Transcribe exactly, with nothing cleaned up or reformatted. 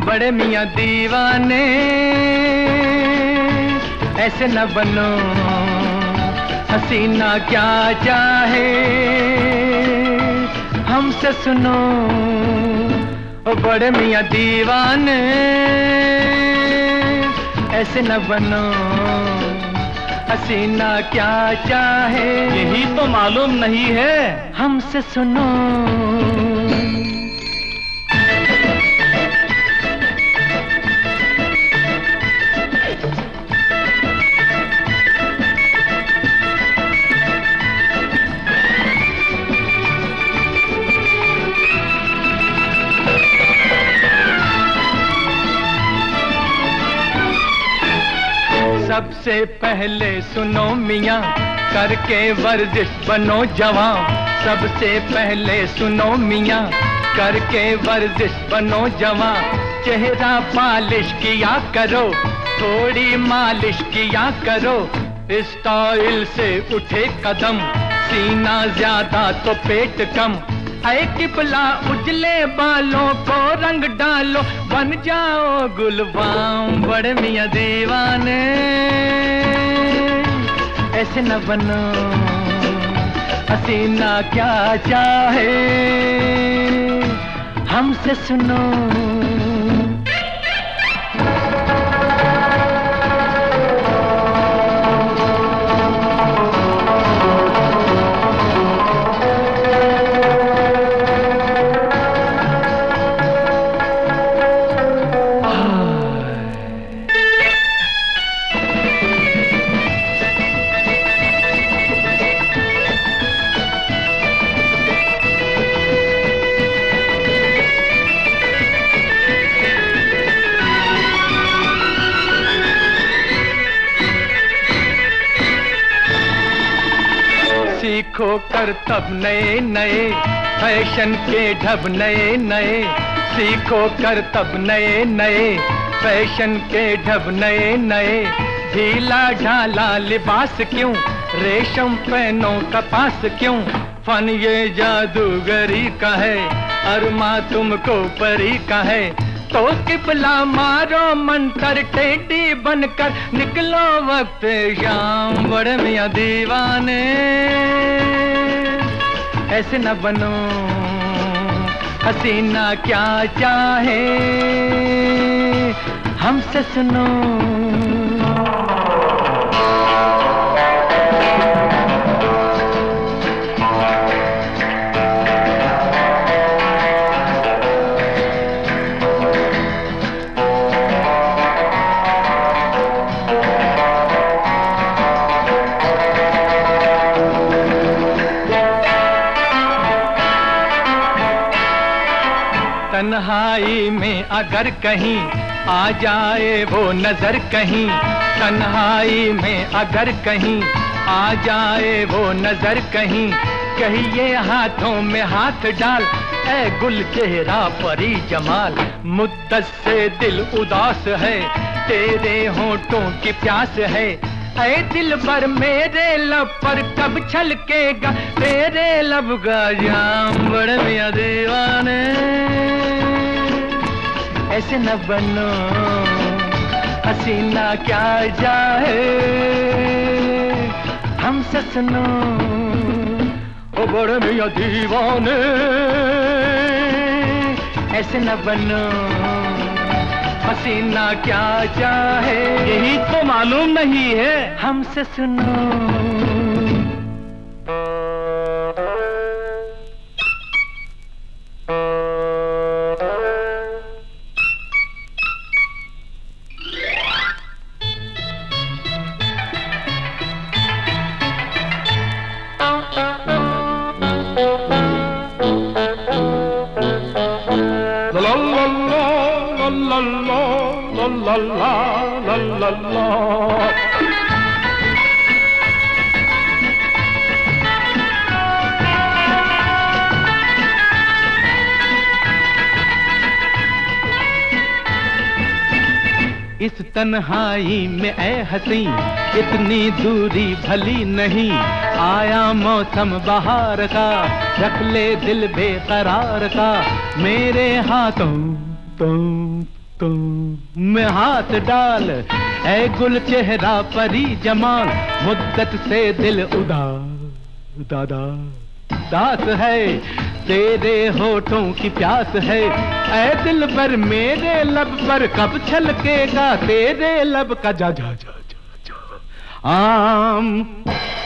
बड़े मियाँ दीवाने ऐसे न बनो, हसीना क्या चाहे हमसे सुनो। ओ बड़े मियाँ दीवाने ऐसे न बनो, हसीना क्या चाहे यही तो मालूम नहीं है हमसे सुनो। सबसे पहले सुनो मियाँ, करके वर्जिश बनो जवां। सबसे पहले सुनो मियाँ, करके वर्जिश बनो जवां। चेहरा पालिश किया करो, थोड़ी मालिश किया करो। स्टाइल से उठे कदम, सीना ज्यादा तो पेट कम। ऐ किबला उजले बालों को रंग डालो, बन जाओ गुलबाम। बड़े मियाँ दीवाने ऐसे न बनो, हसीना क्या चाहे हमसे सुनो। सीखो कर तब नए नए फैशन के ढब, नए नए सीखो कर तब नए नए फैशन के ढब, नए नए। ढीला ढाला लिबास क्यों, रेशम पहनो कपास क्यों। फन ये जादूगरी का है, अरमा तुमको परी का है। तो किबला मारो मंतर, टेढ़ी बनकर निकलो वक्त शाम। बड़े मियाँ दीवाने ऐसे न बनो, हसीना क्या चाहे हमसे सुनो। तन्हाई में अगर कहीं आ जाए वो नजर कहीं, तन्हाई में अगर कहीं आ जाए वो नजर कहीं। कहिए हाथों में हाथ डाल, ऐ गुल चेहरा परी जमाल। मुद्दत से दिल उदास है, तेरे होंठों की प्यास है। ऐ दिल पर मेरे लब पर कब छलकेगा तेरे लब का जाम। बड़े मियाँ दीवाने ऐसे न बनो, हसीना क्या चाहे हमसे सुनो। ओ बड़े मियाँ दीवाने ऐसे न बनो, हसीना क्या चाहे यही तो मालूम नहीं है हमसे सुनो। La la la la la la la la la la। इस तन्हाई में ऐ हसी, इतनी दूरी भली नहीं। आया मौसम बहार का, रख ले दिल बेकरार का। मेरे हाथों तो तुम में हाथ डाल ऐ गुल चेहरा परी जमाल, मुद्दत से दिल उदास दादा दास है, तेरे होठों की प्यास है, ऐ दिल पर मेरे लब पर कब छलकेगा तेरे लब का जा जा जा जा, जा। आम